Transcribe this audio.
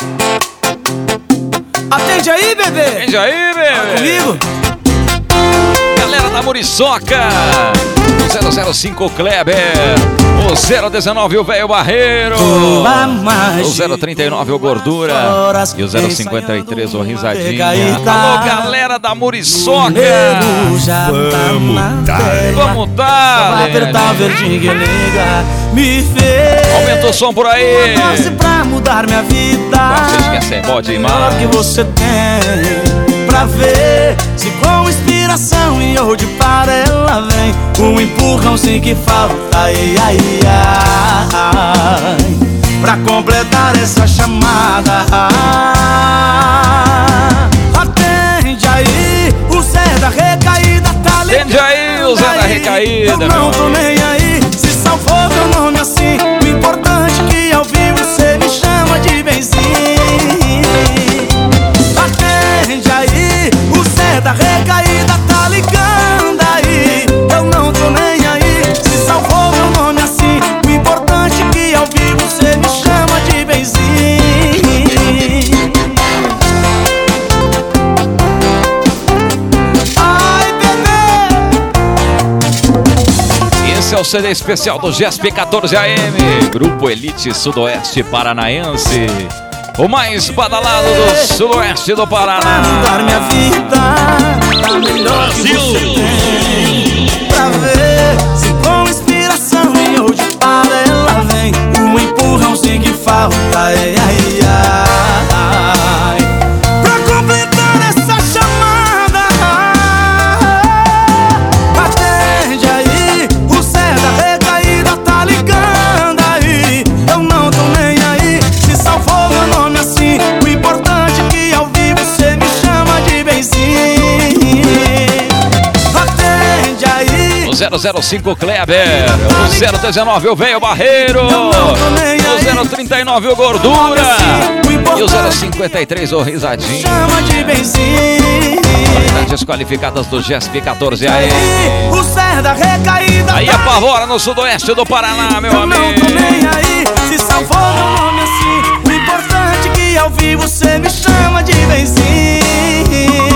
Atende aí, bebê. Atende aí, bebê. Comigo. Galera da Muriçoca. O 005 Kleber. O 019 o Velho Barreiro. O 039 o Gordura. E o 053 o Risadinha. Alô, galera da Muriçoca. Vamos tá. Vai apertar verdinho que liga. Me fez. Aumenta o som por aí. Pra mudar minha vida. Vocês querem ser bode melhor que você tem. Pra ver se com inspiração e hoje para ela vem. Um empurrãozinho que falta, ai, ai, ai, pra completar essa chamada. Atende aí, o Zé da Recaída tá ligado. Atende aí, o Zé da Recaída. Eu não tô nem aí, se salvou meu nome assim. O importante é que ao vivo você me chama de benzinho. Atende aí, o Zé da Recaída tá ligando aí. Eu não tô nem aí, se salvou meu nome assim. O importante é que ao vivo você me chama de benzinho. Ai, bebê. Esse é o CD especial do GSP 14 AM, Grupo Elite Sudoeste Paranaense. O mais badalado do sudoeste do Paraná. Pra mudar minha vida, tá melhor que você tem. Pra ver se com inspiração e hoje para ela vem. Um empurrãozinho que falta, ai, ai, ai, pra completar essa chamada. Atende aí, o Zé da Recaída tá ligando aí. Eu não tô nem aí, se salvou meu nome assim. O importante é que ao vivo você me chama de benzinho. Atende aí, O 005 Kleber, o 019 o Velho Barreiro, o 039 o Gordura e o 053 o Risadinha. chama de benzinho. Unidades qualificadas do GSP 14 AM. O Zé da Recaída Aí apavora no sudoeste do Paraná, meu eu não amigo. tô nem aí, se salvou meu nome assim. O importante é que ao vivo você me chama de benzinho.